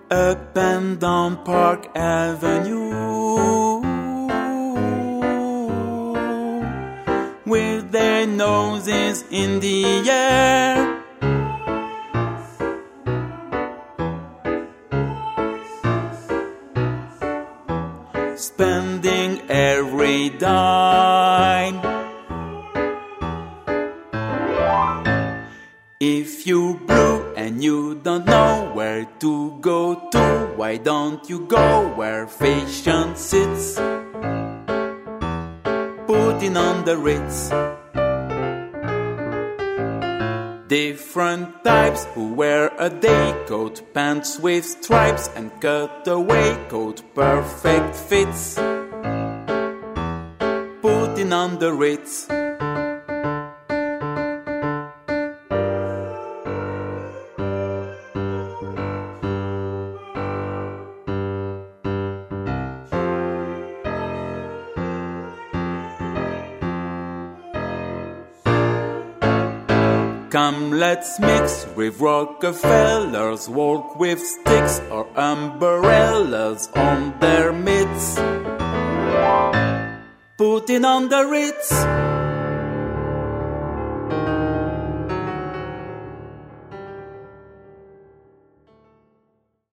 up and down Park Avenue, with their noses in the air. Spending every dime. If you blue and you don't know where to go to, why don't you go where fashion sits? Putting on the Ritz. Different types who wear a day coat, pants with stripes and cutaway coat, perfect fits. Putting on the Ritz. Come, let's mix with Rockefellers, walk with sticks or umbrellas on their mitts. Putting on the Ritz.